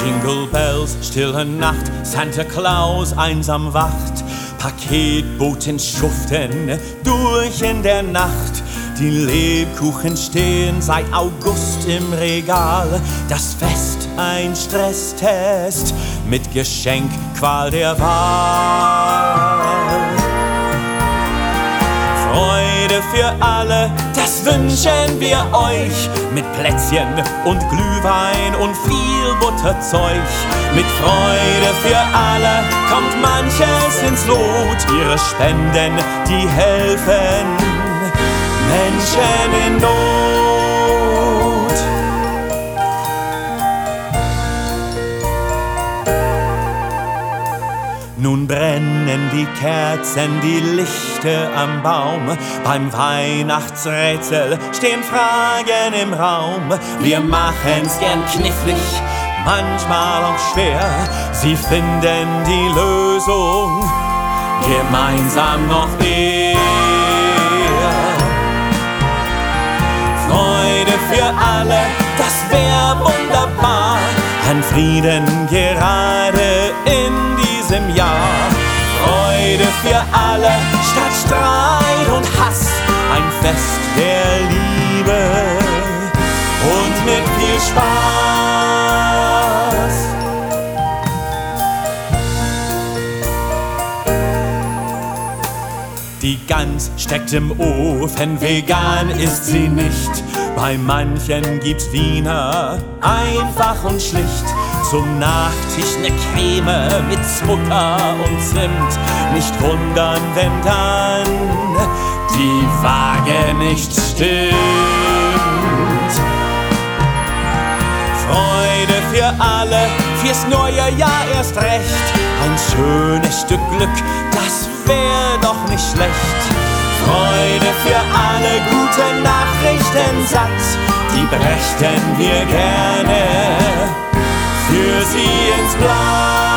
Jingle Bells, stille Nacht, Santa Claus einsam wacht, Paketboten schuften durch in der Nacht. Die Lebkuchen stehen seit August im Regal, das Fest ein Stresstest mit Geschenkqual der Wahl. Freude für alle, das wünschen wir euch, mit Plätzchen und Glühwein und viel Butterzeug. Mit Freude für alle kommt manches ins Lot, ihre Spenden, die helfen Menschen in Not. Nun brennen die Kerzen, die Lichter am Baum. Beim Weihnachtsrätsel stehen Fragen im Raum. Wir machen's gern knifflig, manchmal auch schwer. Sie finden die Lösung gemeinsam noch eher. Freude für alle, das wär wunderbar. An Frieden gerade in diesem Jahr. Freude für alle, statt Streit und Hass. Ein Fest der Liebe und mit viel Spaß. Die Gans steckt im Ofen, vegan ist sie nicht. Bei manchen gibt's Wiener, einfach und schlicht. Zum Nachtisch ne Creme mit Zucker und Zimt. Nicht wundern, wenn dann die Waage nicht stimmt. Freude für alle, fürs neue Jahr erst recht. Ein schönes Stück Glück, das wär doch nicht schlecht. Freude für alle, gute Nachrichten satt, die brächten wir gerne für sie ins Blatt.